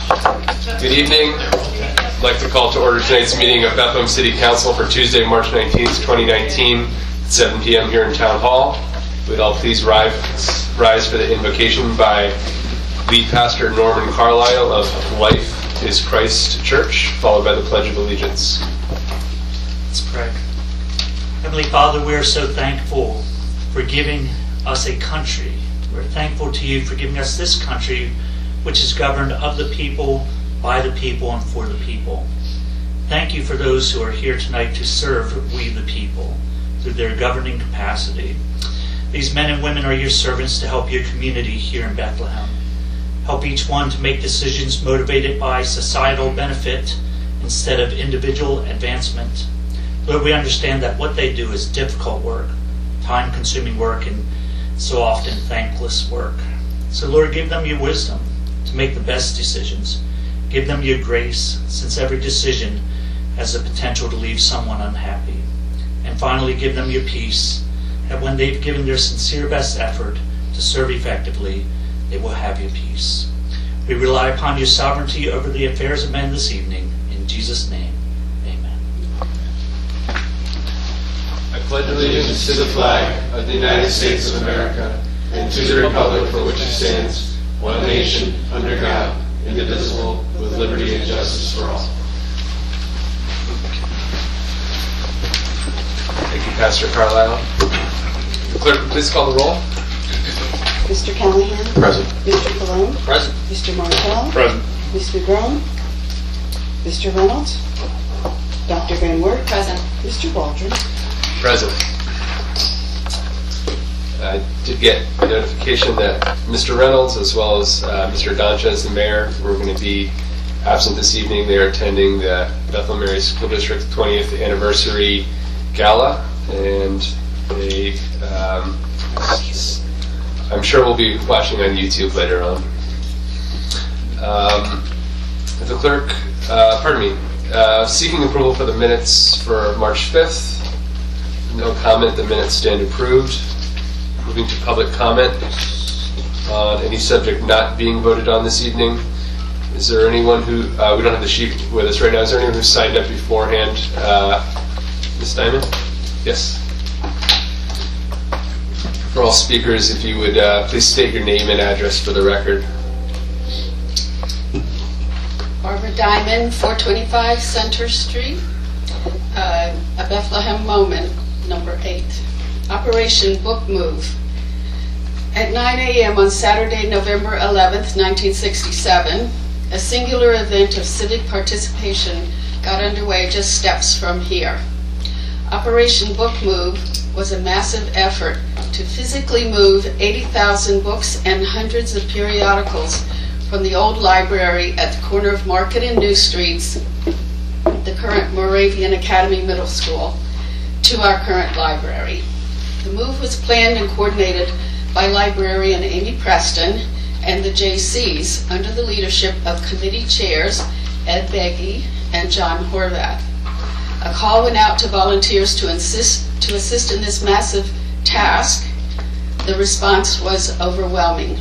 Good evening. I'd like to call to order tonight's meeting of Bethlehem City Council for Tuesday, March 19th, 2019, at 7 p.m. here in Town Hall. Would all please rise for the invocation by lead pastor Norman Carlisle of Life is Christ Church, followed by the Pledge of Allegiance. Let's pray. Heavenly Father, we are so thankful for giving us a country. We're thankful to you for giving us this country, which is governed of the people, by the people, and for the people. Thank you for those who are here tonight to serve we the people through their governing capacity. These men and women are your servants to help your community here in Bethlehem. Help each one to make decisions motivated by societal benefit instead of individual advancement. Lord, we understand that what they do is difficult work, time-consuming work, and so often thankless work. So Lord, give them your wisdom to make the best decisions. Give them your grace, since every decision has the potential to leave someone unhappy. And finally, give them your peace, that when they've given their sincere best effort to serve effectively, they will have your peace. We rely upon your sovereignty over the affairs of men this evening. In Jesus' name, amen. I pledge allegiance to the flag of the United States of America and to the republic for which it stands, one nation, under God, indivisible, with liberty and justice for all. Thank you, Pastor Carlisle. The clerk, please call the roll. Mr. Callahan? Present. Mr. Colon? Present. Mr. Martell? Present. Mr. Groen? Mr. Reynolds? Dr. Van Wert? Present. Mr. Waldron? Present. I did get a notification that Mr. Reynolds, as well as Mr. Donchez, the mayor, were going to be absent this evening. They are attending the Bethlehem Area School District 20th Anniversary Gala, and they, I'm sure we'll be watching on YouTube later on. The clerk, seeking approval for the minutes for March 5th. No comment, the minutes stand approved. Moving to public comment on any subject not being voted on this evening. Is there anyone who, we don't have the sheet with us right now, is there anyone who signed up beforehand? Ms. Diamond? Yes. For all speakers, if you would please state your name and address for the record. Barbara Diamond, 425 Center Street, a Bethlehem Moment, number 8. Operation Book Move. At 9 a.m. on Saturday, November 11th, 1967, a singular event of civic participation got underway just steps from here. Operation Book Move was a massive effort to physically move 80,000 books and hundreds of periodicals from the old library at the corner of Market and New Streets, the current Moravian Academy Middle School, to our current library. The move was planned and coordinated by librarian Amy Preston and the JCs under the leadership of committee chairs Ed Beggy and John Horvath. A call went out to volunteers to assist in this massive task. The response was overwhelming.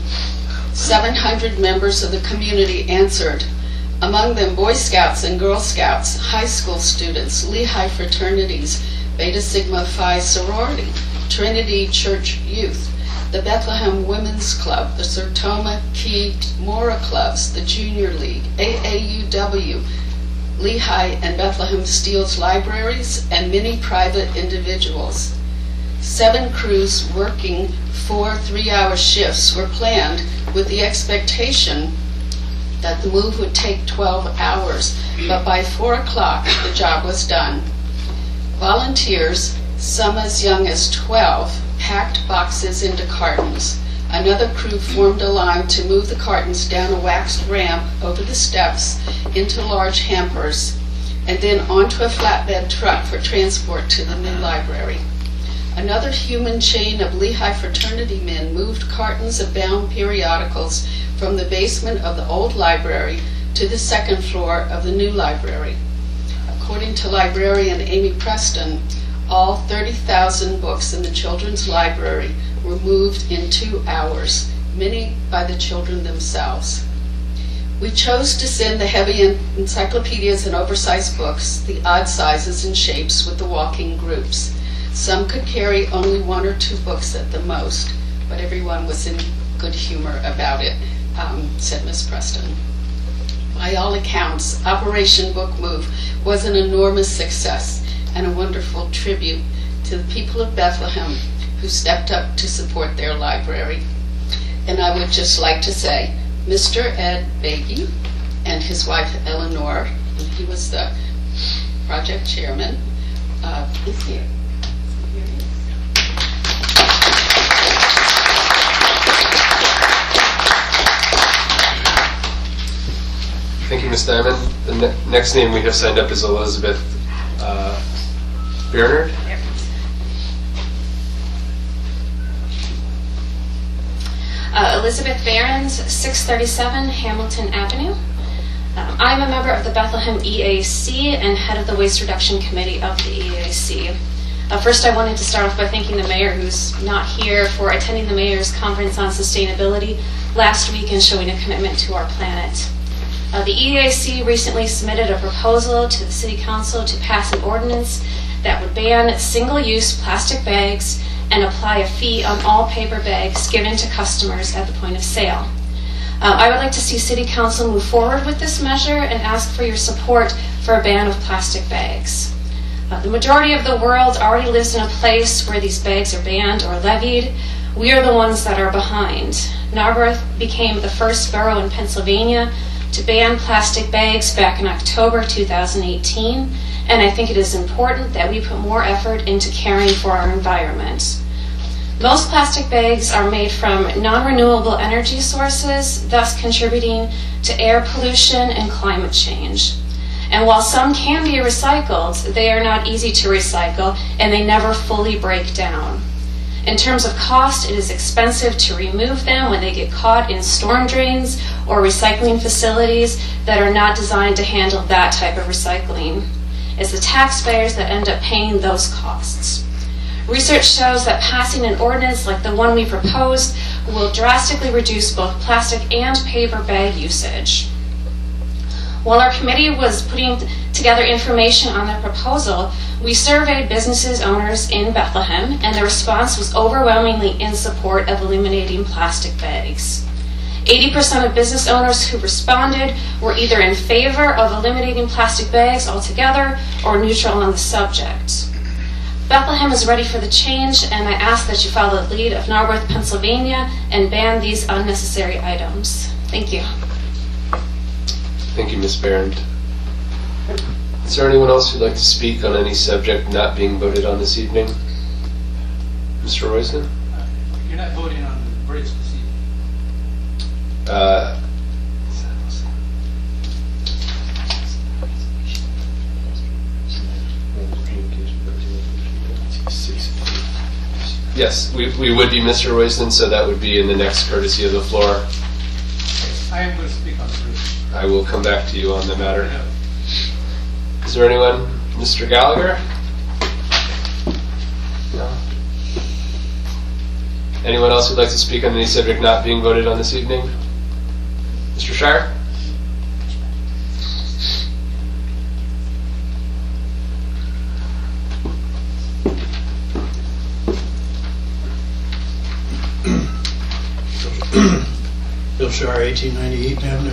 700 members of the community answered, among them Boy Scouts and Girl Scouts, high school students, Lehigh fraternities, Beta Sigma Phi sorority, Trinity Church Youth, the Bethlehem Women's Club, the Sertoma Key Mora Clubs, the Junior League, AAUW, Lehigh and Bethlehem Steele's libraries, and many private individuals. 7 crews working 4 3-hour shifts were planned with the expectation that the move would take 12 hours, but by 4 o'clock the job was done. Volunteers, some as young as 12, packed boxes into cartons. Another crew formed a line to move the cartons down a waxed ramp over the steps into large hampers, and then onto a flatbed truck for transport to the new library. Another human chain of Lehigh fraternity men moved cartons of bound periodicals from the basement of the old library to the second floor of the new library. According to librarian Amy Preston, all 30,000 books in the children's library were moved in 2 hours, many by the children themselves. We chose to send the heavy encyclopedias and oversized books, the odd sizes and shapes with the walking groups. Some could carry only 1 or 2 books at the most, but everyone was in good humor about it, said Miss Preston. By all accounts, Operation Book Move was an enormous success and a wonderful tribute to the people of Bethlehem who stepped up to support their library. And I would just like to say, Mr. Ed Beatty and his wife Eleanor, and he was the project chairman, is here. Here he is. Thank you, Ms. Diamond. The next name we have signed up is Elizabeth Bernard. Elizabeth Behrens, 637 Hamilton Avenue. I'm a member of the Bethlehem EAC and head of the Waste Reduction Committee of the EAC. First, I wanted to start off by thanking the mayor, who's not here, for attending the mayor's conference on sustainability last week and showing a commitment to our planet. The EAC recently submitted a proposal to the City Council to pass an ordinance that would ban single-use plastic bags and apply a fee on all paper bags given to customers at the point of sale. I would like to see City Council move forward with this measure and ask for your support for a ban of plastic bags. The majority of the world already lives in a place where these bags are banned or levied. We are the ones that are behind. Narberth became the first borough in Pennsylvania to ban plastic bags back in October 2018, and I think it is important that we put more effort into caring for our environment. Most plastic bags are made from non-renewable energy sources, thus contributing to air pollution and climate change. And while some can be recycled, they are not easy to recycle and they never fully break down. In terms of cost, it is expensive to remove them when they get caught in storm drains or recycling facilities that are not designed to handle that type of recycling. It's the taxpayers that end up paying those costs. Research shows that passing an ordinance like the one we proposed will drastically reduce both plastic and paper bag usage. While our committee was putting together information on the proposal, we surveyed businesses owners in Bethlehem, and the response was overwhelmingly in support of eliminating plastic bags. 80% of business owners who responded were either in favor of eliminating plastic bags altogether or neutral on the subject. Bethlehem is ready for the change, and I ask that you follow the lead of Narberth, Pennsylvania, and ban these unnecessary items. Thank you. Thank you, Ms. Behrend. Is there anyone else who'd like to speak on any subject not being voted on this evening? Mr. Royston? You're not voting on the bridge this evening. Yes, we would be, Mr. Royston, so that would be in the next courtesy of the floor. I am going to speak on the bridge. I will come back to you on the matter. Is there anyone? Mr. Gallagher? No. Anyone else who'd like to speak on any subject not being voted on this evening? Mr. Shire? Bill Shire, 1890 Eaton Avenue.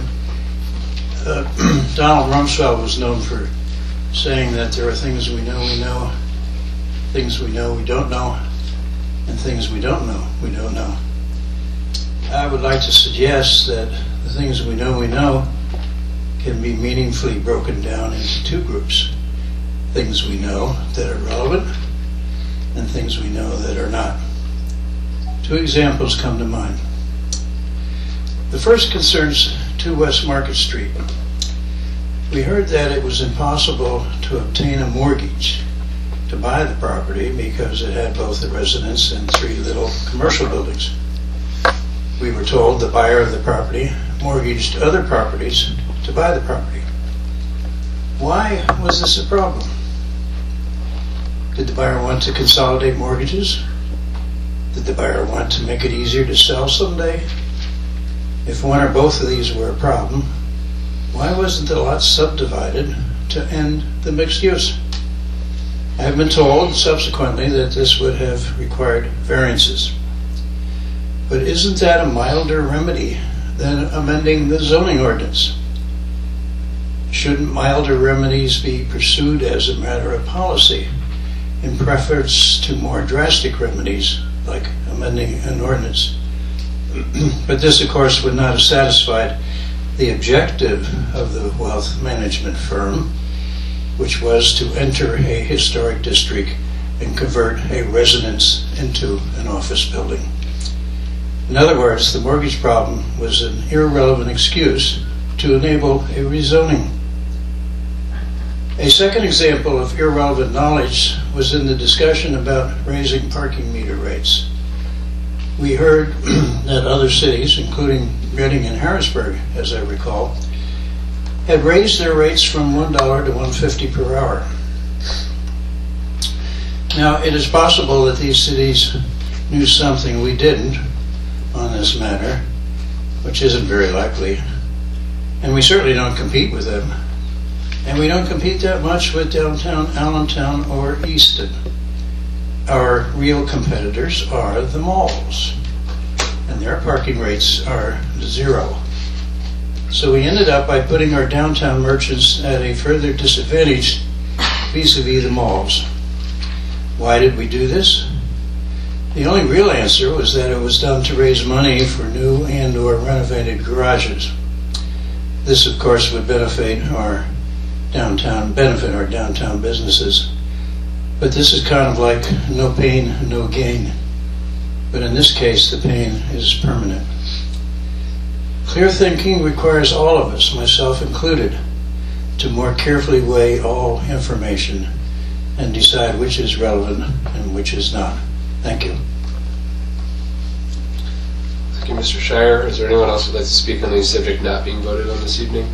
Donald Rumsfeld was known for saying that there are things we know, things we know we don't know, and things we don't know. I would like to suggest that the things we know can be meaningfully broken down into 2 groups. Things we know that are relevant and things we know that are not. 2 examples come to mind. The first concerns 2 West Market Street. We heard that it was impossible to obtain a mortgage to buy the property because it had both a residence and 3 little commercial buildings. We were told the buyer of the property mortgaged other properties to buy the property. Why was this a problem? Did the buyer want to consolidate mortgages? Did the buyer want to make it easier to sell someday? If one or both of these were a problem, why wasn't the lot subdivided to end the mixed use? I have been told subsequently that this would have required variances. But isn't that a milder remedy than amending the zoning ordinance? Shouldn't milder remedies be pursued as a matter of policy in preference to more drastic remedies like amending an ordinance? But this, of course, would not have satisfied the objective of the wealth management firm, which was to enter a historic district and convert a residence into an office building. In other words, the mortgage problem was an irrelevant excuse to enable a rezoning. A second example of irrelevant knowledge was in the discussion about raising parking meter rates. We heard that other cities, including Reading and Harrisburg, as I recall, had raised their rates from $1 to $1.50 per hour. Now, it is possible that these cities knew something we didn't on this matter, which isn't very likely, and we certainly don't compete with them. And we don't compete that much with downtown Allentown or Easton. Our real competitors are the malls, and their parking rates are zero. So we ended up by putting our downtown merchants at a further disadvantage vis-a-vis the malls. Why did we do this? The only real answer was that it was done to raise money for new and or renovated garages. This, of course, would benefit our downtown businesses. But this is kind of like no pain, no gain. But in this case, the pain is permanent. Clear thinking requires all of us, myself included, to more carefully weigh all information and decide which is relevant and which is not. Thank you. Thank you, Mr. Shire. Is there anyone else who would like to speak on the subject not being voted on this evening?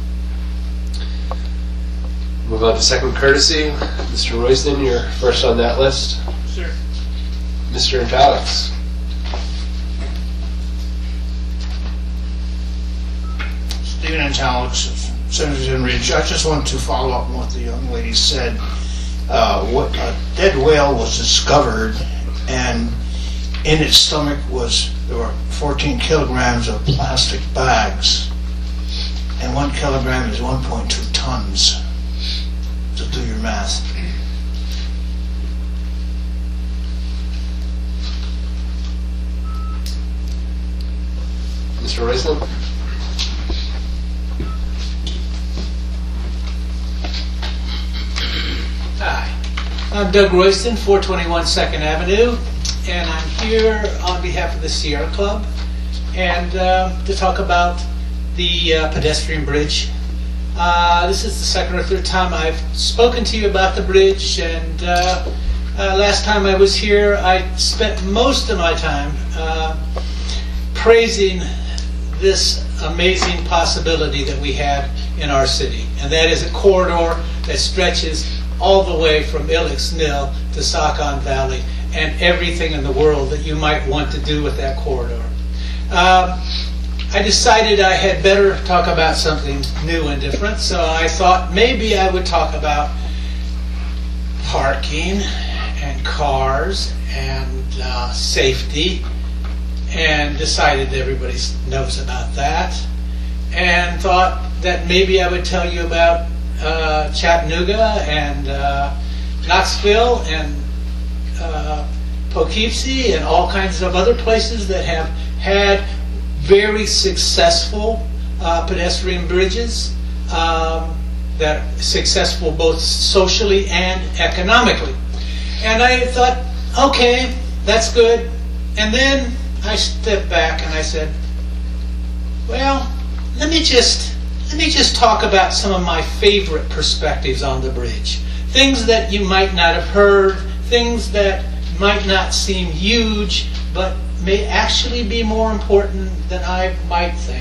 Move on to second courtesy. Mr. Royston, you're first on that list. Sir. Mr. Alex. Stephen Alex, Senator Ridge. I just want to follow up on what the young lady said. What a dead whale was discovered, and in its stomach there were 14 kilograms of plastic bags, and 1 kilogram is 1.2 tons. So do your math. Mr. Royston. Hi, I'm Doug Royston, 421 2nd Avenue, and I'm here on behalf of the Sierra Club and to talk about the pedestrian bridge. This is the second or third time I've spoken to you about the bridge, and last time I was here I spent most of my time praising this amazing possibility that we have in our city, and that is a corridor that stretches all the way from Ilex Mill to Saucon Valley and everything in the world that you might want to do with that corridor. I decided I had better talk about something new and different, so I thought maybe I would talk about parking and cars and safety, and decided everybody knows about that, and thought that maybe I would tell you about Chattanooga and Knoxville and Poughkeepsie and all kinds of other places that have had very successful pedestrian bridges that are successful both socially and economically. And I thought, okay, that's good. And then I stepped back and I said, well, let me just talk about some of my favorite perspectives on the bridge. Things that you might not have heard, things that might not seem huge, but may actually be more important than I might think.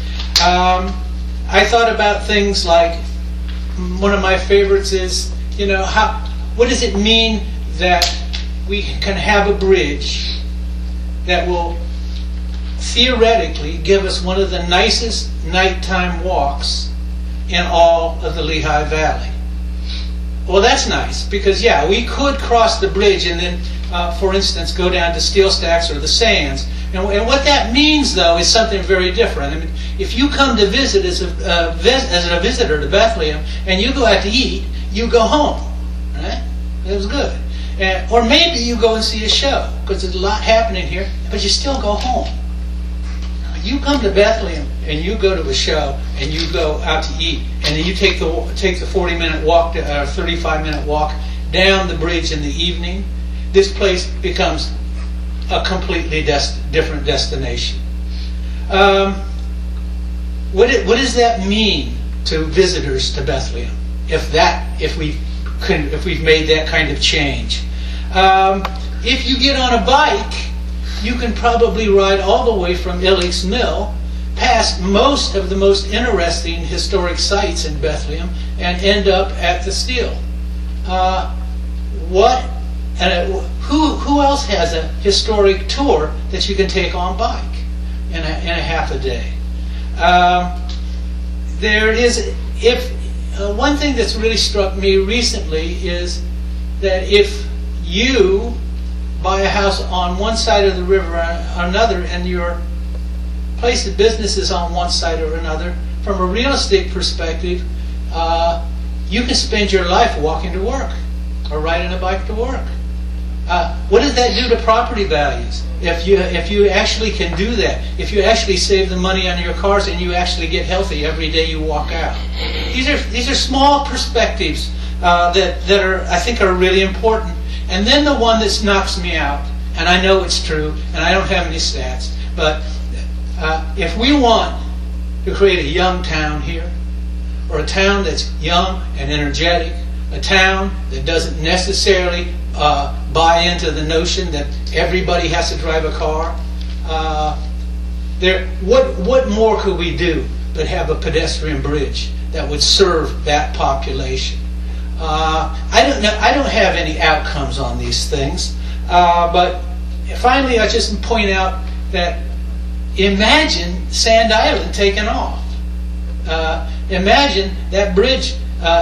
I thought about things like, one of my favorites is, what does it mean that we can have a bridge that will theoretically give us one of the nicest nighttime walks in all of the Lehigh Valley. Well, that's nice, because yeah, we could cross the bridge and then, for instance, go down to Steel Stacks or the Sands. And what that means, though, is something very different. I mean, if you come to visit as a visitor to Bethlehem and you go out to eat, you go home, right? It was good. Or maybe you go and see a show, because there's a lot happening here, but you still go home. You come to Bethlehem and you go to a show and you go out to eat, and then you take the 40-minute walk, 35-minute walk down the bridge in the evening. This place becomes a completely different destination. What does that mean to visitors to Bethlehem? If we've made that kind of change, if you get on a bike, you can probably ride all the way from Illick's Mill, past most of the most interesting historic sites in Bethlehem, and end up at the Steel. Who else has a historic tour that you can take on bike in a half a day? One thing that's really struck me recently is that if you buy a house on one side of the river or another, and your place of business is on one side or another, from a real estate perspective, you can spend your life walking to work or riding a bike to work. What does that do to property values? If you actually can do that, if you actually save the money on your cars and you actually get healthy every day you walk out. These are small perspectives that I think are really important. And then the one that knocks me out, and I know it's true, and I don't have any stats, but if we want to create a young town here, or a town that's young and energetic, a town that doesn't necessarily buy into the notion that everybody has to drive a car, what more could we do but have a pedestrian bridge that would serve that population? I don't have any outcomes on these things, but finally I just point out that imagine Sand Island taking off. Imagine that bridge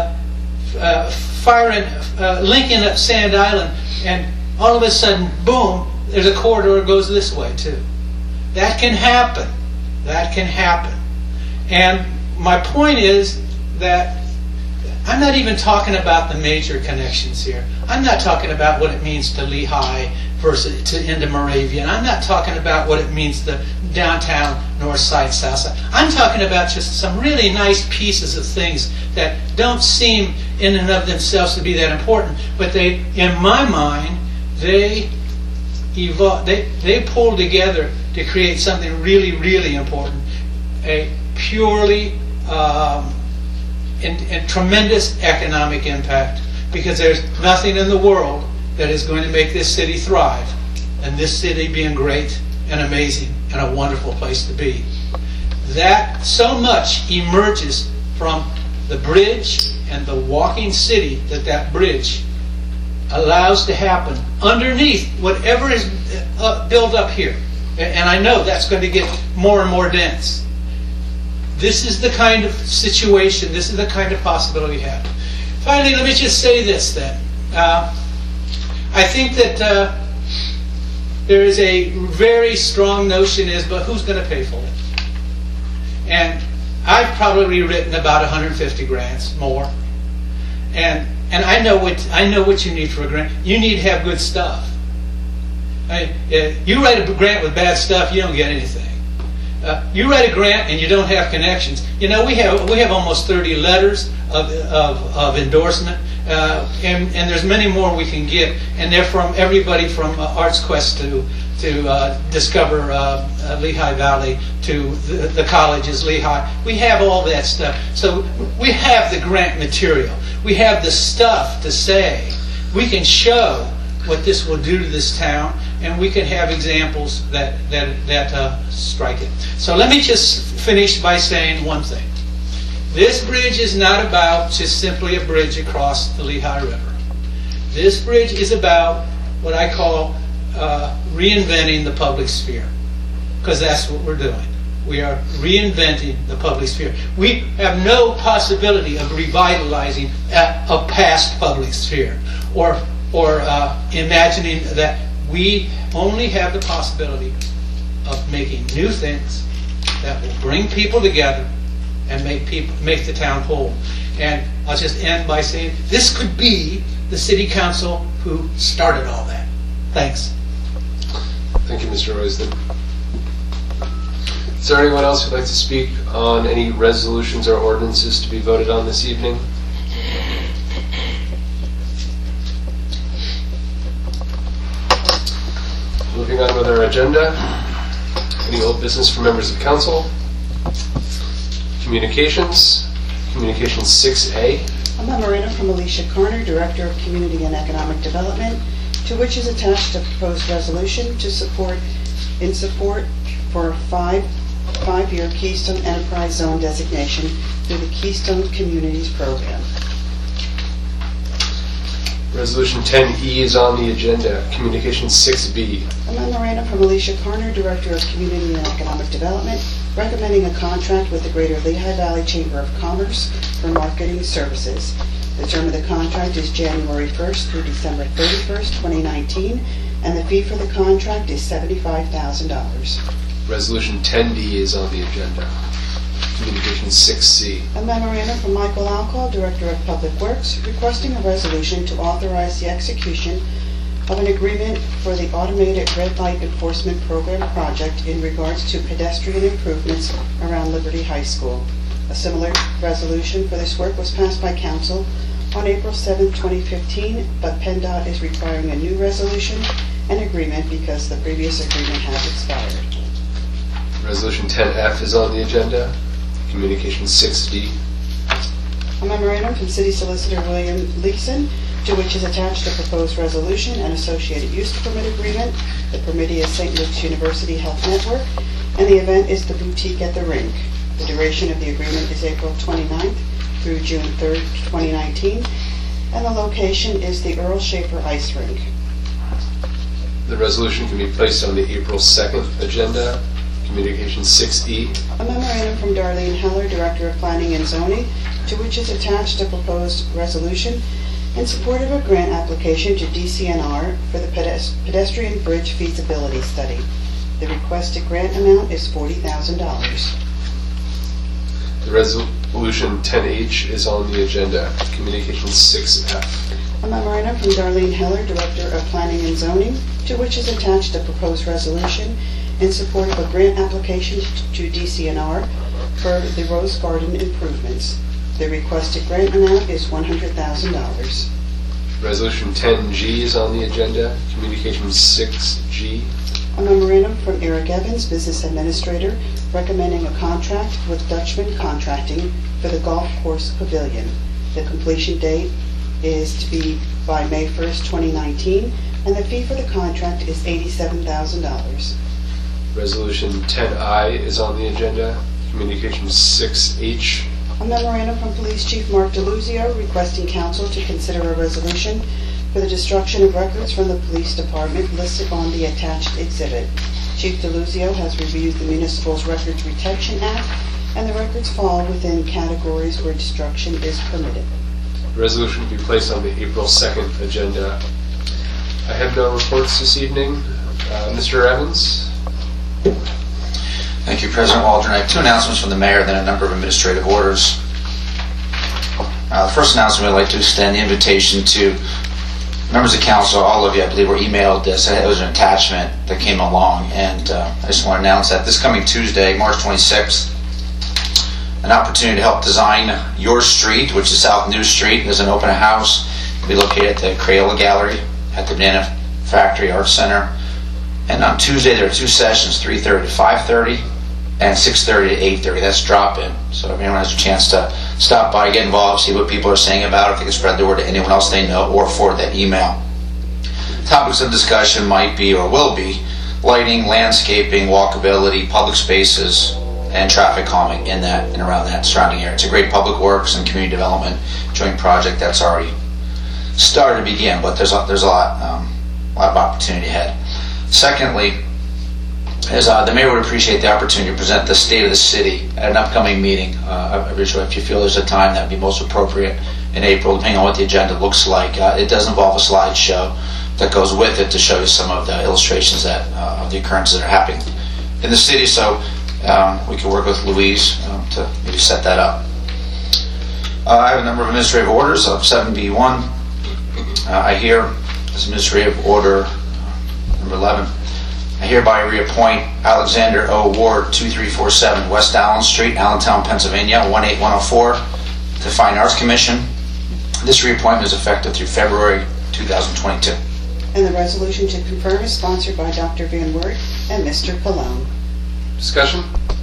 linking up Sand Island, and all of a sudden, boom, there's a corridor that goes this way too. That can happen. That can happen. And my point is that I'm not even talking about the major connections here. I'm not talking about what it means to Lehigh versus into Moravian. I'm not talking about what it means to downtown, north side, south side. I'm talking about just some really nice pieces of things that don't seem in and of themselves to be that important, but they, in my mind, they pull together to create something really, really important, a purely and tremendous economic impact, because there's nothing in the world that is going to make this city thrive, and this city being great and amazing and a wonderful place to be. That so much emerges from the bridge and the walking city that bridge allows to happen underneath whatever is built up here. And I know that's going to get more and more dense. This is the kind of situation, this is the kind of possibility we have. Finally, let me just say this then. I think that there is a very strong notion but who's going to pay for it? And I've probably written about 150 grants, more. And I know what you need for a grant. You need to have good stuff. You write a grant with bad stuff, you don't get anything. You write a grant and you don't have connections. You know, we have almost 30 letters of endorsement, and there's many more we can get, and they're from everybody from Arts Quest to Discover Lehigh Valley to the colleges, Lehigh. We have all that stuff. So we have the grant material. We have the stuff to say. We can show what this will do to this town, and we can have examples that strike it. So let me just finish by saying one thing. This bridge is not about just simply a bridge across the Lehigh River. This bridge is about what I call reinventing the public sphere, because that's what we're doing. We are reinventing the public sphere. We have no possibility of revitalizing a past public sphere or imagining that. We only have the possibility of making new things that will bring people together and make the town whole. And I'll just end by saying this could be the city council who started all that. Thanks. Thank you, Mr. Royston. Is there anyone else who'd like to speak on any resolutions or ordinances to be voted on this evening? Moving on with our agenda. Any old business for members of council? Communications. Communications 6A. A memorandum from Alicia Carner, Director of Community and Economic Development, to which is attached a proposed resolution in support for a five-year Keystone Enterprise Zone designation through the Keystone Communities Program. Resolution 10E is on the agenda. Communications 6B. A memorandum from Alicia Carner, Director of Community and Economic Development, recommending a contract with the Greater Lehigh Valley Chamber of Commerce for marketing services. The term of the contract is January 1st through December 31st, 2019, and the fee for the contract is $75,000. Resolution 10D is on the agenda. Communications 6C. A memorandum from Michael Alcoll, Director of Public Works, requesting a resolution to authorize the execution of an agreement for the Automated Red Light Enforcement Program project in regards to pedestrian improvements around Liberty High School. A similar resolution for this work was passed by Council on April 7, 2015, but PennDOT is requiring a new resolution and agreement because the previous agreement has expired. Resolution 10F is on the agenda. Communications 6D. A memorandum from City Solicitor William Leeson, to which is attached a proposed resolution and associated use permit agreement. The permittee is St. Luke's University Health Network, and the event is the Boutique at the Rink. The duration of the agreement is April 29th through June 3rd, 2019, and the location is the Earl Schaefer Ice Rink. The resolution can be placed on the April 2nd agenda. Communications 6E. A memorandum from Darlene Heller, Director of Planning and Zoning, to which is attached a proposed resolution in support of a grant application to DCNR for the pedestrian bridge feasibility study. The requested grant amount is $40,000. The resolution 10H is on the agenda. Communications 6F. A memorandum from Darlene Heller, Director of Planning and Zoning, to which is attached a proposed resolution in support of a grant application to DCNR for the Rose Garden improvements. The requested grant amount is $100,000. Resolution 10G is on the agenda. Communications 6G. A memorandum from Eric Evans, Business Administrator, recommending a contract with Dutchman Contracting for the Golf Course Pavilion. The completion date is to be by May 1st, 2019, and the fee for the contract is $87,000. Resolution 10I is on the agenda. Communications 6H. A memorandum from Police Chief Mark DeLuzio requesting council to consider a resolution for the destruction of records from the police department listed on the attached exhibit. Chief DeLuzio has reviewed the Municipal's Records Retention Act, and the records fall within categories where destruction is permitted. The resolution will be placed on the April 2nd agenda. I have no reports this evening. Mr. Evans? Thank you, President Waldron. I have two announcements from the mayor, then a number of administrative orders. The first announcement, I'd like to extend the invitation to members of council. All of you, I believe, were emailed this. It was an attachment that came along, and I just want to announce that this coming Tuesday, March 26th, an opportunity to help design your street, which is South New Street. There's an open house. It'll be located at the Crayola Gallery at the Banana Factory Arts Center. And on Tuesday, there are two sessions, 3:30 to 5:30 and 6:30 to 8:30. That's drop-in. So if anyone has a chance to stop by, get involved, see what people are saying about it, if they can spread the word to anyone else they know, or forward that email. Topics of discussion might be, or will be, lighting, landscaping, walkability, public spaces, and traffic calming in that and around that surrounding area. It's a great public works and community development joint project that's already started to begin, but there's a lot of opportunity ahead. Secondly, is the mayor would appreciate the opportunity to present the state of the city at an upcoming meeting. Originally, if you feel there's a time that would be most appropriate in April, depending on what the agenda looks like. It does involve a slideshow that goes with it to show you some of the illustrations that of the occurrences that are happening in the city. So we can work with Louise to maybe set that up. I have a number of administrative orders of 7B1. I hear this administrative order number 11. I hereby reappoint Alexander O. Ward, 2347 West Allen Street, Allentown, Pennsylvania, 18104, to the Fine Arts Commission. This reappointment is effective through February 2022. And the resolution to confirm is sponsored by Dr. Van Wert and Mr. Cologne. Discussion?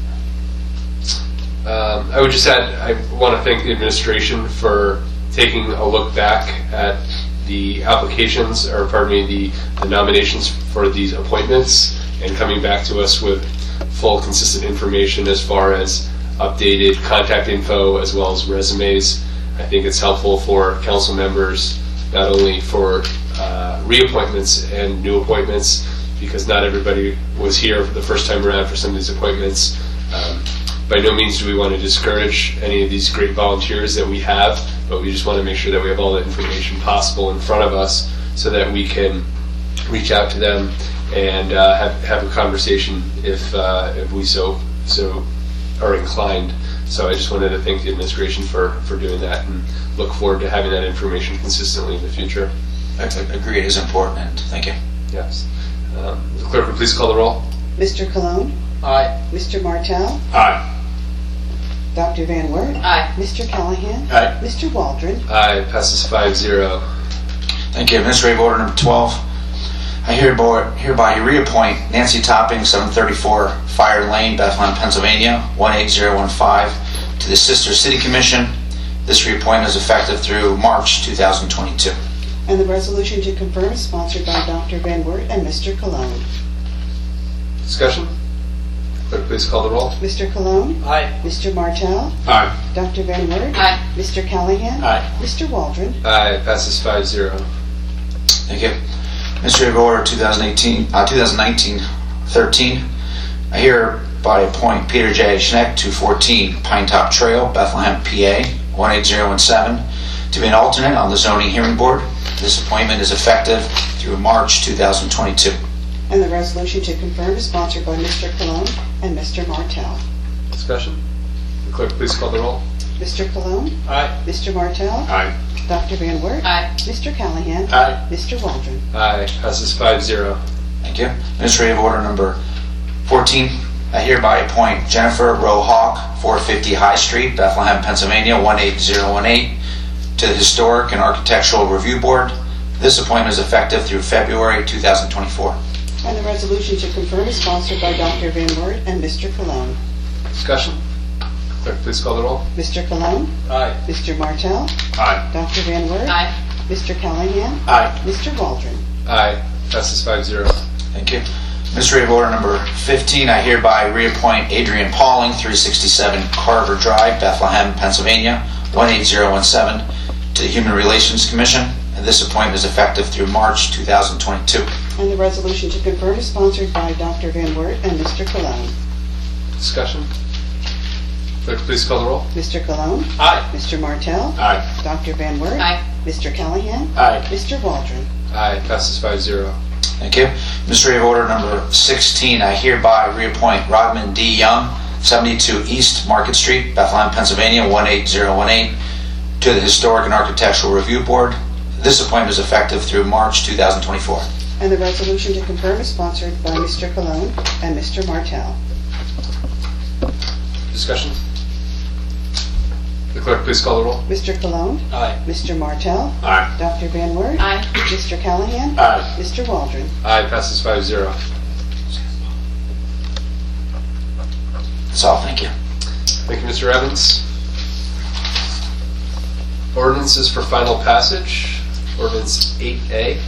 I would just add, I want to thank the administration for taking a look back at the applications, or pardon me, the nominations for these appointments, and coming back to us with full, consistent information as far as updated contact info as well as resumes. I think it's helpful for council members, not only for reappointments and new appointments, because not everybody was here for the first time around for some of these appointments. By no means do we want to discourage any of these great volunteers that we have, but we just want to make sure that we have all the information possible in front of us so that we can reach out to them and have a conversation if we so are inclined. So I just wanted to thank the administration for doing that, and look forward to having that information consistently in the future. I agree, it is important, and thank you. Yes. The clerk would please call the roll. Mr. Cologne? Aye. Mr. Martell? Aye. Dr. Van Wert? Aye. Mr. Callahan? Aye. Mr. Waldron? Aye. Passes 5-0. Thank you. Administrative order number 12. I hereby reappoint Nancy Topping, 734 Fire Lane, Bethlehem, Pennsylvania, 18015, to the Sister City Commission. This reappointment is effective through March 2022. And the resolution to confirm is sponsored by Dr. Van Wert and Mr. Cologne. Discussion? Clerk, please call the roll. Mr. Cologne? Aye. Mr. Martell? Aye. Dr. Van Wert? Aye. Mr. Callahan? Aye. Mr. Waldron? Aye. Passes 5-0. Thank you. Administrative order 2019-13. I hereby appoint Peter J. Schneck, 214 Pine Top Trail, Bethlehem, PA, 18017, to be an alternate on the zoning hearing board. This appointment is effective through March 2022. And the resolution to confirm is sponsored by Mr. Cologne and Mr. Martell. Discussion? The clerk, please call the roll. Mr. Cologne? Aye. Mr. Martell? Aye. Dr. Van Wert? Aye. Mr. Callahan? Aye. Mr. Waldron? Aye. Passes 5-0. Thank you. Administrative order number 14. I hereby appoint Jennifer Rowe Hawk, 450 High Street, Bethlehem, Pennsylvania, 18018, to the Historic and Architectural Review Board. This appointment is effective through February 2024. And the resolution to confirm is sponsored by Dr. Van Wert and Mr. Cologne. Discussion? Clerk, please call the roll. Mr. Cologne? Aye. Mr. Martell? Aye. Dr. Van Wert? Aye. Mr. Callahan? Aye. Mr. Waldron? Aye. Passes 5-0. Thank you. Administrative order number 15. I hereby reappoint Adrian Pauling, 367 Carver Drive, Bethlehem, Pennsylvania, 18017, to the Human Relations Commission. And this appointment is effective through March 2022. And the resolution to confirm is sponsored by Dr. Van Wert and Mr. Cologne. Discussion? Clerk, please call the roll. Mr. Cologne? Aye. Mr. Martell? Aye. Dr. Van Wert? Aye. Mr. Callahan? Aye. Mr. Waldron? Aye. Passes 5-0. Thank you. Administrative order number 16. I hereby reappoint Rodman D. Young, 72 East Market Street, Bethlehem, Pennsylvania, 18018, to the Historic and Architectural Review Board. This appointment is effective through March 2024. And the resolution to confirm is sponsored by Mr. Cologne and Mr. Martell. Discussion? The clerk, please call the roll. Mr. Cologne? Aye. Mr. Martell? Aye. Dr. Van Wert? Aye. Mr. Callahan? Aye. Mr. Waldron? Aye. Passes 5-0. That's all. Thank you. Thank you, Mr. Evans. Ordinances for final passage. Ordinance 8A.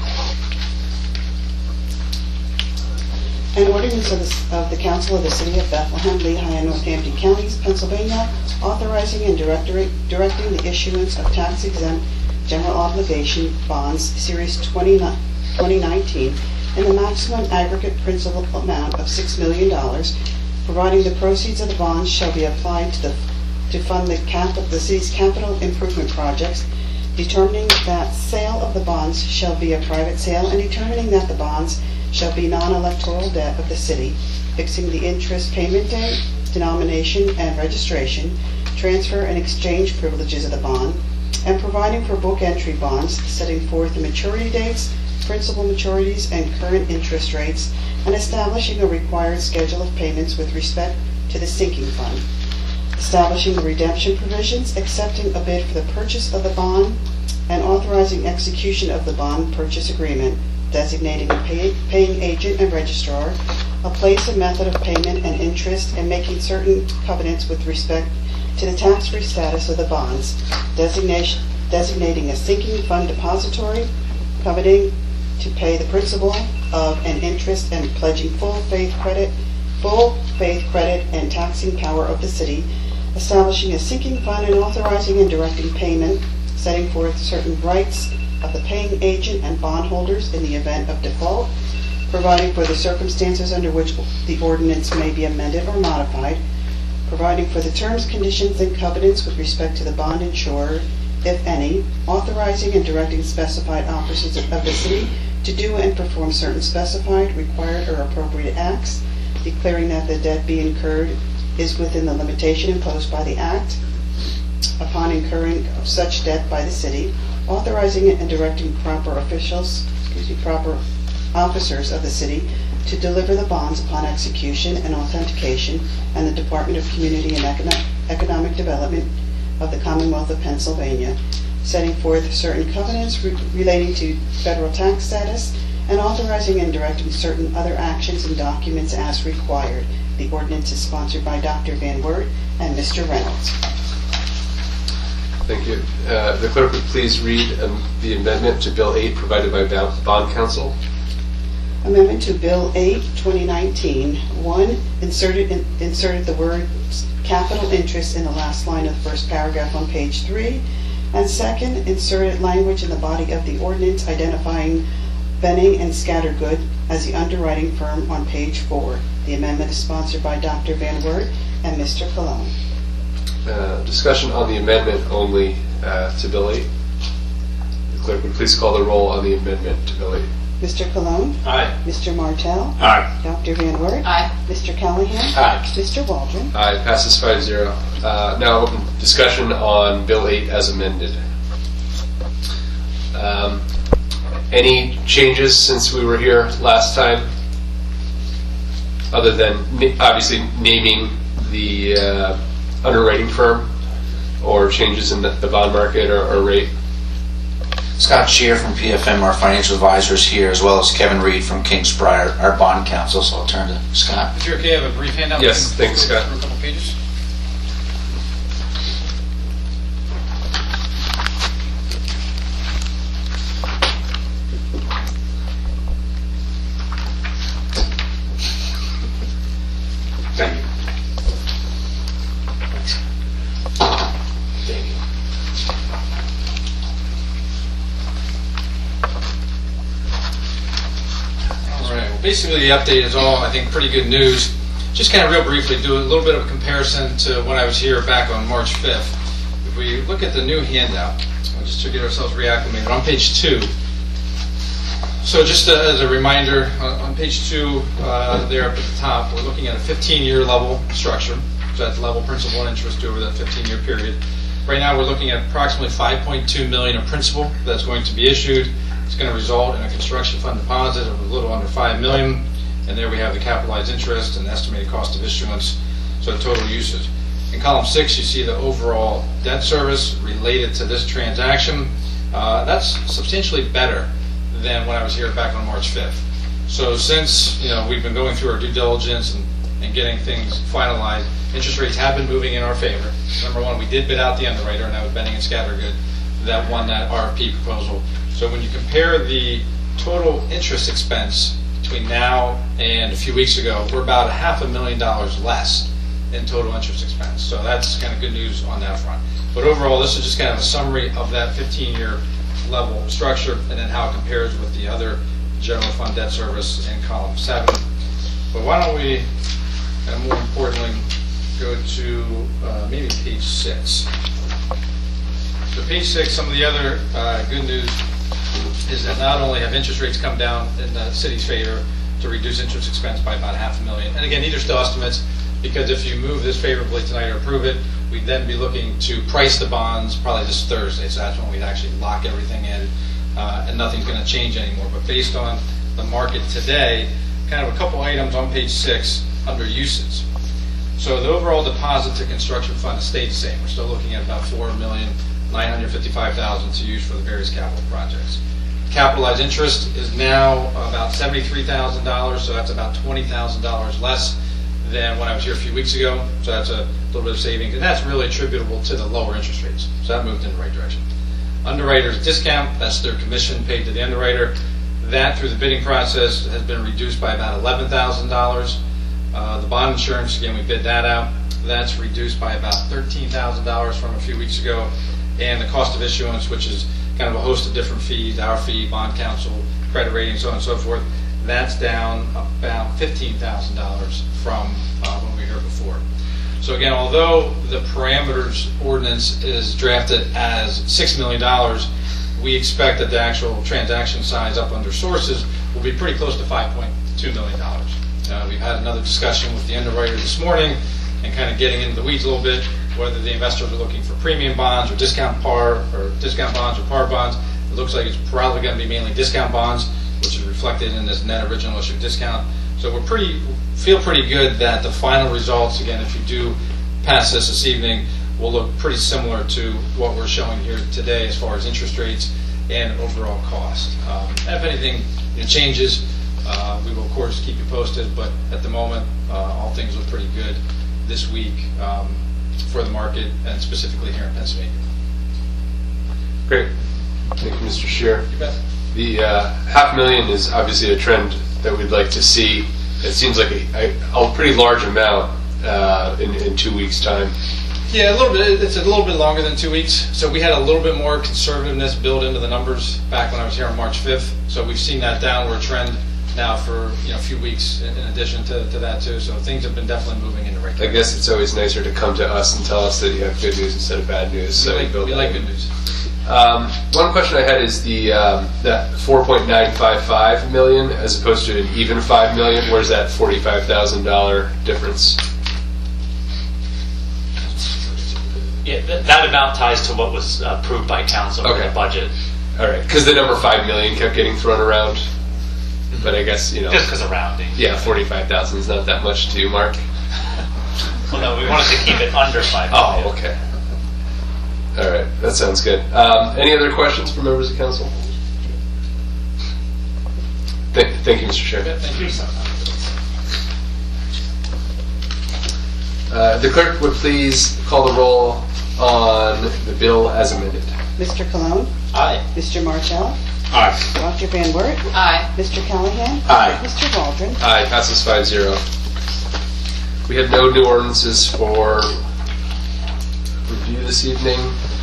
An ordinance of the Council of the City of Bethlehem, Lehigh, and Northampton Counties, Pennsylvania, authorizing and directing the issuance of tax-exempt general obligation bonds, Series 2019, in the maximum aggregate principal amount of $6 million, providing the proceeds of the bonds shall be applied to fund the city's capital improvement projects, determining that sale of the bonds shall be a private sale, and determining that the bonds shall be non-electoral debt of the city, fixing the interest payment date, denomination and registration, transfer and exchange privileges of the bond, and providing for book entry bonds, setting forth the maturity dates, principal maturities, and current interest rates, and establishing a required schedule of payments with respect to the sinking fund, establishing the redemption provisions, accepting a bid for the purchase of the bond, and authorizing execution of the bond purchase agreement, designating a paying agent and registrar, a place and method of payment and interest, and making certain covenants with respect to the tax-free status of the bonds, designating a sinking fund depository, covenanting to pay the principal of and interest, and pledging full faith credit and taxing power of the city, establishing a sinking fund and authorizing and directing payment, setting forth certain rights of the paying agent and bondholders in the event of default, providing for the circumstances under which the ordinance may be amended or modified, providing for the terms, conditions, and covenants with respect to the bond insurer, if any, authorizing and directing specified officers of the city to do and perform certain specified, required, or appropriate acts, declaring that the debt be incurred is within the limitation imposed by the Act, upon incurring of such debt by the city, authorizing and directing proper officers of the city to deliver the bonds upon execution and authentication, and the Department of Community and Economic Development of the Commonwealth of Pennsylvania, setting forth certain covenants relating to federal tax status, and authorizing and directing certain other actions and documents as required. The ordinance is sponsored by Dr. Van Wert and Mr. Reynolds. Thank you. The clerk would please read the amendment to Bill 8 provided by Bond Counsel. Amendment to Bill 8, 2019. 1. Inserted the word capital interest in the last line of the first paragraph on page 3. And second, inserted language in the body of the ordinance identifying Benning and Scattergood as the underwriting firm on page 4. The amendment is sponsored by Dr. Van Wert and Mr. Cologne. Discussion on the amendment only to Bill 8. The clerk would please call the roll on the amendment to Bill 8. Mr. Cologne? Aye. Mr. Martell? Aye. Dr. Van Wert? Aye. Mr. Callahan? Aye. Mr. Waldron? Aye, passes 5-0. Now open discussion on Bill 8 as amended. Any changes since we were here last time? Other than obviously naming the underwriting firm, or changes in the bond market or rate? Scott Shear from PFM, our financial advisor, is here, as well as Kevin Reed from Kingsbury, our bond counsel. So I'll turn to Scott. If you're okay, I have a brief handout. Yes, thanks, Scott. Through a couple pages. Thank you. All right. Well, basically, the update is all, I think, pretty good news. Just kind of real briefly, do a little bit of a comparison to when I was here back on March 5th. If we look at the new handout, just to get ourselves reacclimated, on page 2. So just as a reminder, on page 2, there up at the top, we're looking at a 15-year level structure. So that's level principal and interest over that 15-year period. Right now, we're looking at approximately $5.2 million of principal that's going to be issued. It's going to result in a construction fund deposit of a little under $5 million. And there we have the capitalized interest and estimated cost of issuance, so total usage. In column 6, you see the overall debt service related to this transaction. That's substantially better than when I was here back on March 5th. So since we've been going through our due diligence and getting things finalized, interest rates have been moving in our favor. Number one, we did bid out the underwriter, and that was Benning and Scattergood, that won that RFP proposal. So when you compare the total interest expense between now and a few weeks ago, we're about $500,000 less in total interest expense. So that's kind of good news on that front. But overall, this is just kind of a summary of that 15-year level structure and then how it compares with the other general fund debt service in column 7. But why don't we, and more importantly, go to maybe page 6. So page 6, some of the other good news is that not only have interest rates come down in the city's favor to reduce interest expense by about $500,000, and again, these are still estimates, because if you move this favorably tonight or approve it, we'd then be looking to price the bonds probably this Thursday, so that's when we'd actually lock everything in, and nothing's going to change anymore. But based on the market today, kind of a couple items on page 6 under uses. So the overall deposit to construction fund has stayed the same. We're still looking at about $4,955,000 to use for the various capital projects. Capitalized interest is now about $73,000, so that's about $20,000 less than when I was here a few weeks ago. So that's a little bit of savings, and that's really attributable to the lower interest rates. So that moved in the right direction. Underwriter's discount, that's their commission paid to the underwriter. That, through the bidding process, has been reduced by about $11,000. The bond insurance, again, we bid that out. That's reduced by about $13,000 from a few weeks ago. And the cost of issuance, which is kind of a host of different fees, our fee, bond counsel, credit rating, so on and so forth, that's down about $15,000 from when we were here before. So again, although the parameters ordinance is drafted as $6 million, we expect that the actual transaction size up under sources will be pretty close to $5.2 million. We've had another discussion with the underwriter this morning and kind of getting into the weeds a little bit, whether the investors are looking for premium bonds or discount bonds or par bonds. It looks like it's probably going to be mainly discount bonds, which is reflected in this net original issue discount. So we feel pretty good that the final results, again, if you do pass this evening, will look pretty similar to what we're showing here today as far as interest rates and overall cost. If anything changes, we will of course keep you posted, but at the moment all things look pretty good this week for the market and specifically here in Pennsylvania. Great. Thank you, Mr. Scheer. You bet. The $500,000 is obviously a trend that we'd like to see. It seems like a pretty large amount in 2 weeks' time. Yeah, a little bit. It's a little bit longer than 2 weeks. So we had a little bit more conservativeness built into the numbers back when I was here on March 5th. So we've seen that downward trend now for a few weeks in addition to that too. So things have been definitely moving in the right direction. I guess it's always nicer to come to us and tell us that you have good news instead of bad news. So we like good news. One question I had is that $4.955 million as opposed to an even $5 million. Where's that $45,000 difference? Yeah, that amount ties to what was approved by council for the budget. All right, because the number $5 million kept getting thrown around. But I guess, Just because of rounding. Yeah, 45,000 is not that much to you, Mark. Well, no, we wanted to keep it under 5 million. Oh, okay. All right, that sounds good. Any other questions from members of council? Thank you, Mr. Chair. Thank you. The clerk would please call the roll on the bill as amended. Mr. Cologne? Aye. Mr. Martell? Aye. Dr. Van Wert? Aye. Mr. Callahan? Aye. Mr. Waldron? Aye, passes 5-0. We have no new ordinances for review this evening.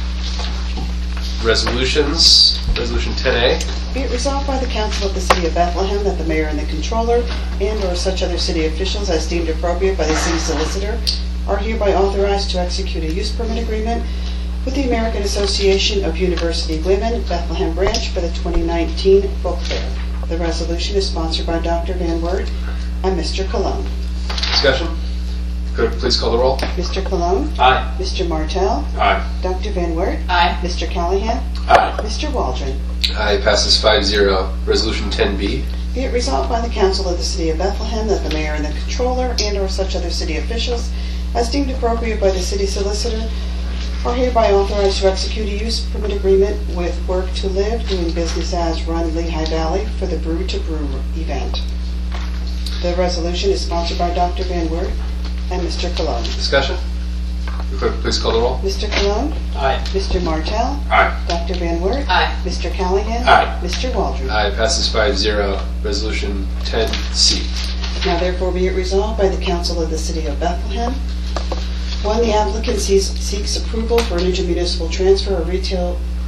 Resolutions. Resolution 10A. Be it resolved by the Council of the City of Bethlehem that the mayor and the controller and/or such other city officials as deemed appropriate by the city solicitor are hereby authorized to execute a use permit agreement with the American Association of University Women, Bethlehem Branch, for the 2019 Book Fair. The resolution is sponsored by Dr. Van Wert and Mr. Cologne. Discussion? Clerk, please call the roll. Mr. Cologne? Aye. Mr. Martell? Aye. Dr. Van Wert? Aye. Mr. Callahan? Aye. Mr. Waldron? Aye, passes 5-0. Resolution 10B. Be it resolved by the Council of the City of Bethlehem that the mayor and the controller and/or such other city officials as deemed appropriate by the city solicitor are hereby authorized to execute a use permit agreement with Work to Live, doing business as Run Lehigh Valley, for the Brew to Brew event. The resolution is sponsored by Dr. Van Wert and Mr. Cologne. Discussion? Clerk, please call the roll. Mr. Cologne? Aye. Mr. Martell? Aye. Dr. Van Wert? Aye. Mr. Callahan? Aye. Mr. Waldron? Aye, passes 5-0. Resolution 10C. Now therefore be it resolved by the Council of the City of Bethlehem. 1, the applicant seeks approval for an intermunicipal transfer of retail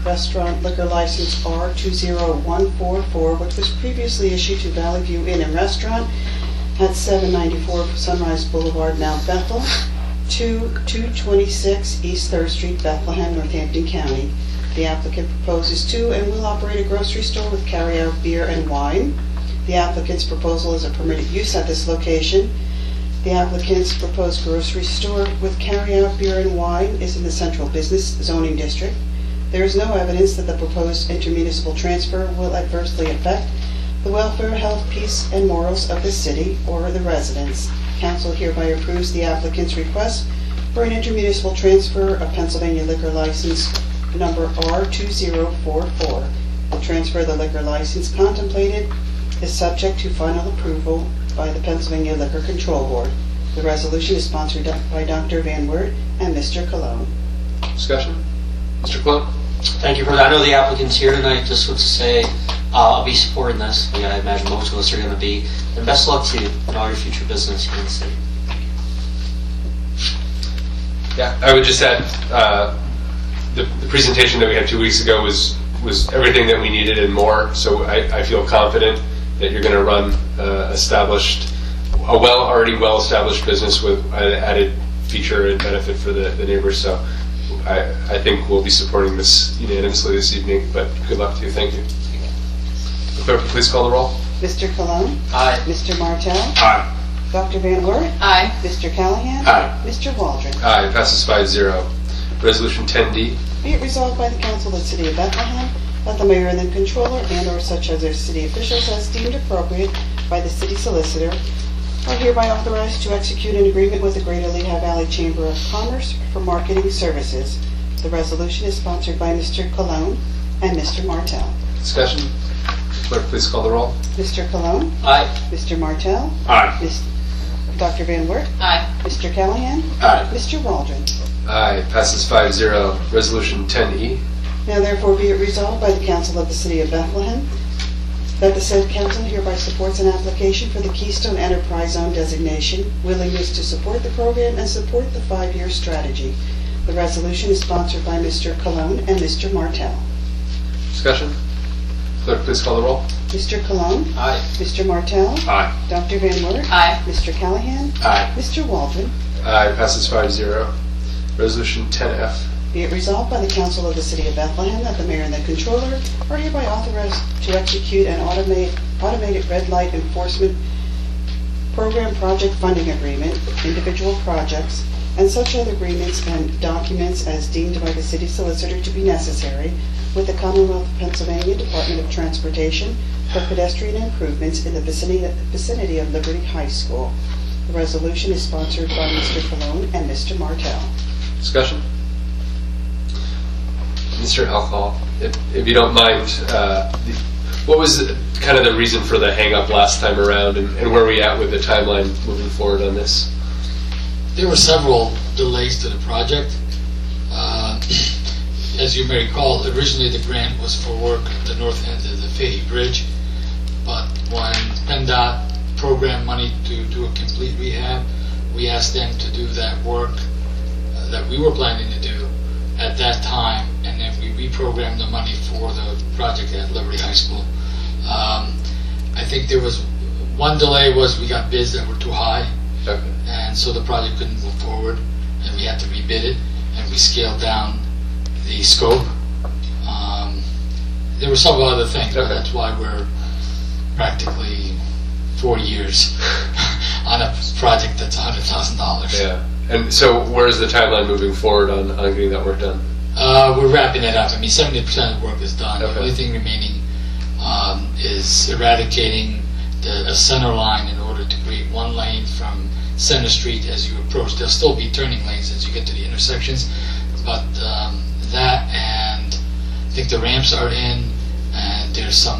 restaurant liquor license R20144, which was previously issued to Valley View Inn and Restaurant at 794 Sunrise Boulevard, Mount Bethel, to 226 East 3rd Street, Bethlehem, Northampton County. The applicant proposes to and will operate a grocery store with carry-out beer and wine. The applicant's proposal is a permitted use at this location. The applicant's proposed grocery store with carry-out beer and wine is in the Central Business Zoning District. There is no evidence that the proposed intermunicipal transfer will adversely affect the welfare, health, peace, and morals of the city or the residents. Council hereby approves the applicant's request for an intermunicipal transfer of Pennsylvania liquor license number R2044. The transfer of the liquor license contemplated is subject to final approval by the Pennsylvania Liquor Control Board. The resolution is sponsored by Dr. Van Wert and Mr. Cologne. Discussion? Mr. Cologne? Thank you for that. I know the applicant's here tonight. Just want to say I'll be supporting this. I imagine most of us are going to be. And best of luck to you in all your future business here in the city. Yeah, I would just add, the presentation that we had 2 weeks ago was everything that we needed and more. So I feel confident that you're going to run already well-established business with an added feature and benefit for the neighbors. So I think we'll be supporting this unanimously this evening. But good luck to you. Thank you. Clerk, please call the roll. Mr. Cologne? Aye. Mr. Martell? Aye. Dr. Van Wert? Aye. Mr. Callahan? Aye. Mr. Waldron? Aye. Passes 5-0. Resolution 10D. Be it resolved by the Council of the City of Bethlehem that the mayor and the controller and/or such other city officials as deemed appropriate by the city solicitor are hereby authorized to execute an agreement with the Greater Lehigh Valley Chamber of Commerce for marketing services. The resolution is sponsored by Mr. Cologne and Mr. Martell. Discussion. Clerk, please call the roll. Mr. Cologne? Aye. Mr. Martell? Aye. Dr. Van Wert? Aye. Mr. Callahan? Aye. Mr. Waldron? Aye. Passes 5-0. Resolution 10E. Now therefore be it resolved by the Council of the City of Bethlehem that the said council hereby supports an application for the Keystone Enterprise Zone designation, willingness to support the program, and support the 5-year strategy. The resolution is sponsored by Mr. Cologne and Mr. Martell. Discussion. Clerk, please call the roll. Mr. Cologne? Aye. Mr. Martell? Aye. Dr. Van Wert? Aye. Mr. Callahan? Aye. Mr. Waldron? Aye. Passes 5-0. Resolution 10F. Be it resolved by the Council of the City of Bethlehem that the mayor and the controller are hereby authorized to execute an automated red light enforcement program project funding agreement, individual projects, and such other agreements and documents as deemed by the city solicitor to be necessary with the Commonwealth of Pennsylvania Department of Transportation for pedestrian improvements in the vicinity of Liberty High School. The resolution is sponsored by Mr. Cologne and Mr. Martell. Discussion. Mr. Alcohol, if you don't mind, what was kind of the reason for the hang-up last time around, and where are we at with the timeline moving forward on this? There were several delays to the project. As you may recall, originally the grant was for work at the north end of the Fahey Bridge, but when PennDOT programmed money to do a complete rehab, we asked them to do that work that we were planning to do at that time, and then we reprogrammed the money for the project at Liberty High School. I think there was one delay was we got bids that were too high, Okay. and so the project couldn't move forward, and we had to rebid it, and we scaled down the scope. There were several other things, but Okay. that's why we're practically 4 years on a project that's $100,000. Yeah. And so where's the timeline moving forward on getting that work done? We're wrapping it up. I mean, 70% of the work is done. Okay. The only thing remaining is eradicating the center line in order to create one lane from Center Street as you approach. There'll still be turning lanes as you get to the intersections, but that, and I think the ramps are in, and there's some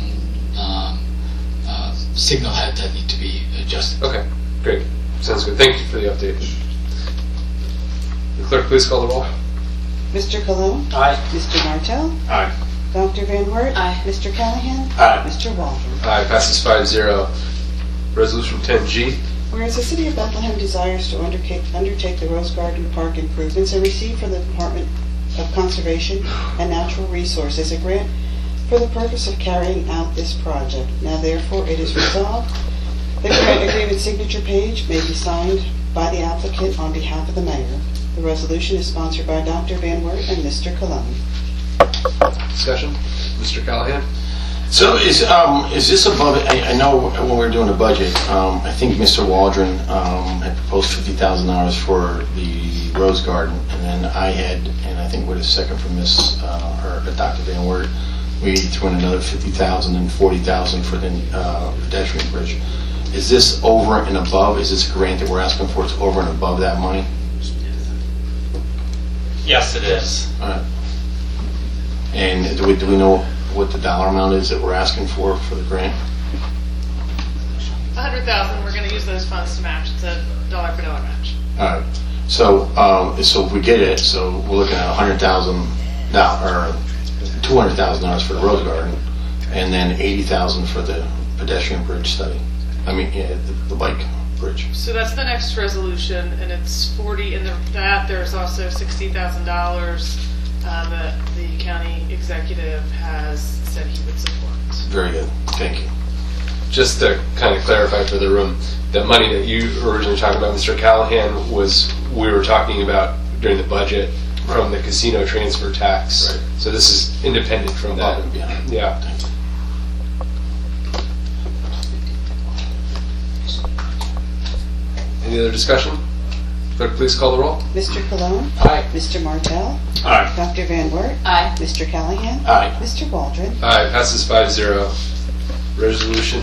signal head that need to be adjusted. Okay, great. Sounds good. Thank you for the update. The clerk, please call the roll. Mr. Cologne? Aye. Mr. Martell? Aye. Dr. Van Wert? Aye. Mr. Callahan? Aye. Mr. Waldron? Aye. Passes 5-0. Resolution 10G. Whereas the City of Bethlehem desires to undertake the Rose Garden Park improvements and receive from the Department of Conservation and Natural Resources, a grant for the purpose of carrying out this project. Now therefore it is resolved, the grant agreement signature page may be signed by the applicant on behalf of the mayor. The resolution is sponsored by Dr. Van Wert and Mr. Cologne. Discussion? Mr. Callahan? So is this above, I know when we were doing the budget, I think Mr. Waldron had proposed $50,000 for the Rose Garden, and then I had, and I think with a second from Dr. Van Wert, we threw in another $50,000 and $40,000 for the pedestrian bridge. Is this over and above? Is this a grant that we're asking for? It's over and above that money? Yes, it is. All right. And do we know what the dollar amount is that we're asking for the grant? $100,000. We're going to use those funds to match. It's a dollar for dollar match. All right. So if we get it, so we're looking at $100,000 or $200,000 for the Rose Garden, and then $80,000 for the pedestrian bridge study. I mean, the bike bridge. So that's the next resolution, and it's 40. In that, there's also $60,000 that the county executive has said he would support. Very good. Thank you. Just to kind of clarify for the room, the money that you originally talking about, Mr. Callahan, we were talking about during the budget from the casino transfer tax. Right. So this is independent from that. Above and beyond. Yeah. Thank you. Any other discussion? Clerk, please call the roll. Mr. Cologne? Aye. Mr. Martell? Aye. Dr. Van Wert? Aye. Mr. Callahan? Aye. Mr. Waldron? Aye, passes 5-0. Resolution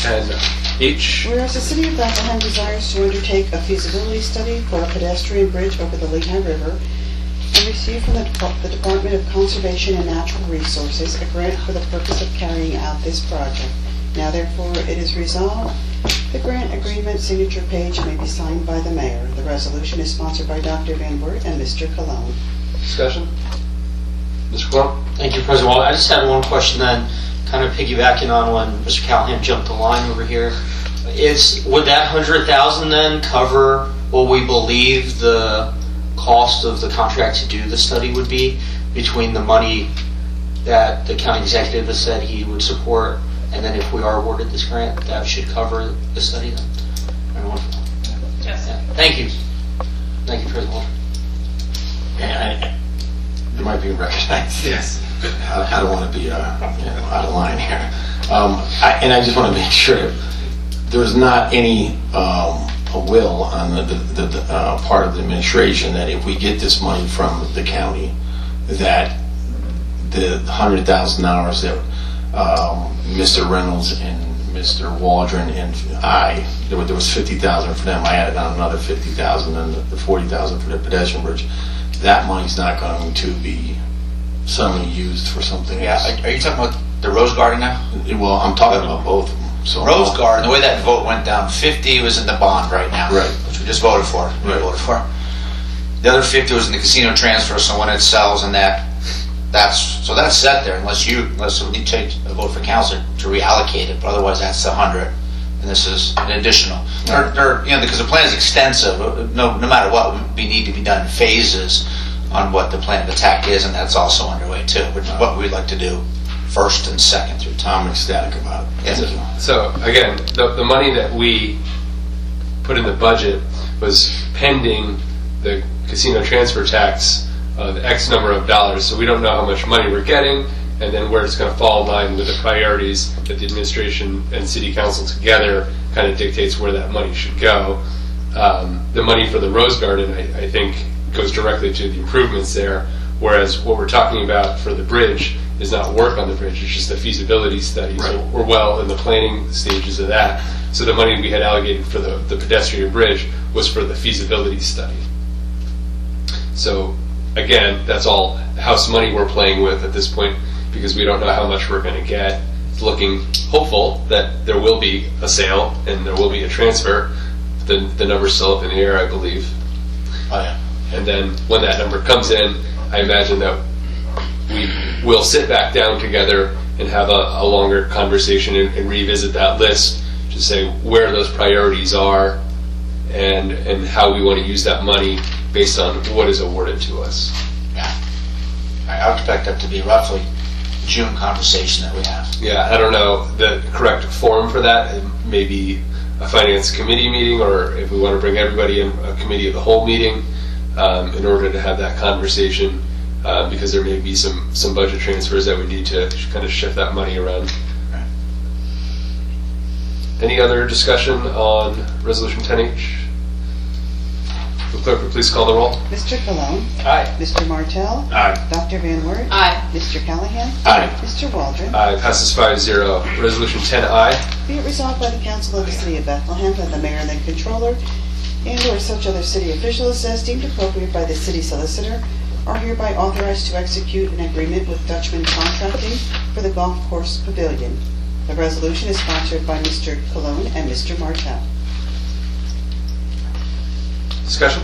10H. Whereas the City of Bethlehem desires to undertake a feasibility study for a pedestrian bridge over the Lehigh River and receive from the Department of Conservation and Natural Resources a grant for the purpose of carrying out this project. Now therefore it is resolved, the grant agreement signature page may be signed by the mayor. The resolution is sponsored by Dr. Van Wert and Mr. Cologne. Discussion? Mr. Cologne? Thank you, President Wall. I just had one question then, kind of piggybacking on when Mr. Callahan jumped the line over here. Would that $100,000 then cover what we believe the cost of the contract to do the study would be between the money that the county executive has said he would support, and then if we are awarded this grant, that should cover the study then? Yes. Yeah. Thank you. Thank you, President Wall. And there might be recognized. Yes. I don't want to be out of line here. And I just want to make sure there's not any a will on the part of the administration that if we get this money from the county, that the $100,000 that Mr. Reynolds and Mr. Waldron and I, there was $50,000 for them. I added on another $50,000 and the $40,000 for the pedestrian bridge. That money's not going to be suddenly used for something else. Are you talking about the Rose Garden now? Well, I'm talking about both of them. So Rose Garden, the way that vote went down, 50 was in the bond right now. Right. Which we just voted for. Right. Voted for. The other 50 was in the casino transfer, so when it sells and that's set there unless we need to change a vote for council to reallocate it, but otherwise that's the 100. And this is an additional. Because the plan is extensive, no matter what, would need to be done in phases on what the plan of attack is, and that's also underway too, which is what we'd like to do first and second through time. I'm ecstatic about it. Yes. So again, the money that we put in the budget was pending the casino transfer tax of X number of dollars. So we don't know how much money we're getting, and then where it's going to fall in line with the priorities that the administration and city council together kind of dictates where that money should go. The money for the Rose Garden, I think, goes directly to the improvements there, whereas what we're talking about for the bridge is not work on the bridge, it's just a feasibility study. Right. So we're well in the planning stages of that. So the money we had allocated for the pedestrian bridge was for the feasibility study. So again, that's all house money we're playing with at this point, because we don't know how much we're going to get. It's looking hopeful that there will be a sale and there will be a transfer. The number's still up in the air, I believe. Oh yeah. And then when that number comes in, I imagine that we will sit back down together and have a longer conversation and revisit that list to say where those priorities are and how we want to use that money based on what is awarded to us. Yeah. I would expect that to be roughly June conversation that we have. Yeah, I don't know the correct form for that. It may be a finance committee meeting, or if we want to bring everybody in, a committee of the whole meeting, in order to have that conversation, because there may be some budget transfers that we need to kind of shift that money around. Right. Any other discussion on Resolution 10H? The clerk would please call the roll. Mr. Cologne? Aye. Mr. Martell? Aye. Dr. Van Wert? Aye. Mr. Callahan? Aye. Mr. Waldron? Aye, passes 5-0. Resolution 10I. Be it resolved by the Council of the City of Bethlehem that the mayor and the controller and/or such other city officials as deemed appropriate by the city solicitor are hereby authorized to execute an agreement with Dutchman Contracting for the golf course pavilion. The resolution is sponsored by Mr. Cologne and Mr. Martell. Discussion?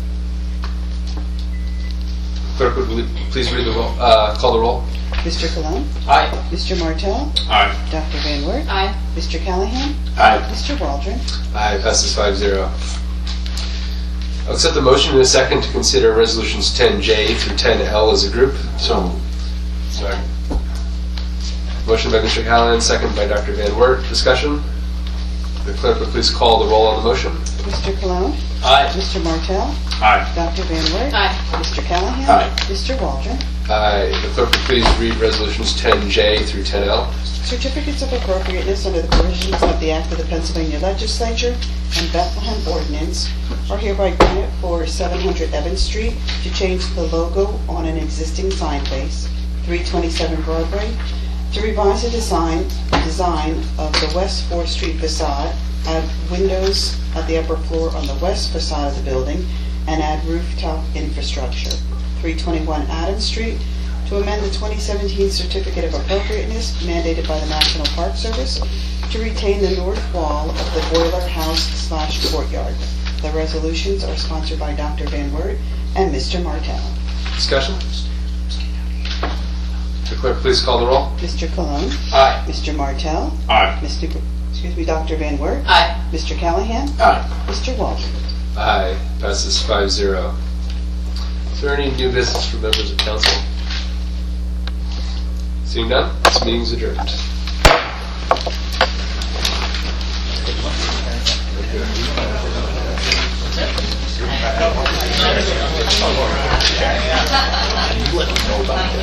Clerk would please read the roll, call the roll. Mr. Cologne? Aye. Mr. Martell? Aye. Dr. Van Wert? Aye. Mr. Callahan? Aye. Mr. Waldron? Aye, passes 5-0. I'll accept the motion in a second to consider resolutions 10J through 10L as a group. So moved. Sorry. Motion by Mr. Callahan, second by Dr. Van Wert. Discussion? The clerk would please call the roll on the motion. Mr. Cologne? Aye. Mr. Martell? Aye. Dr. Van Wert? Aye. Mr. Callahan? Aye. Mr. Waldron? Aye. The clerk would please read resolutions 10J through 10L. Certificates of appropriateness under the provisions of the Act of the Pennsylvania Legislature and Bethlehem Ordinance are hereby granted for 700 Evans Street to change the logo on an existing sign base, 327 Broadway, to revise the design of the West 4th Street facade, add windows at the upper floor on the west facade of the building, and add rooftop infrastructure. 321 Adams Street, to amend the 2017 Certificate of Appropriateness mandated by the National Park Service to retain the north wall of the boiler house/courtyard. The resolutions are sponsored by Dr. Van Wert and Mr. Martell. Discussion? The clerk please call the roll. Mr. Cologne? Aye. Mr. Martell? Aye. Dr. Van Wert? Aye. Mr. Callahan? Aye. Mr. Waldron? Aye, passes 5-0. Is there any new business for members of council? Seeing none, this meeting is adjourned.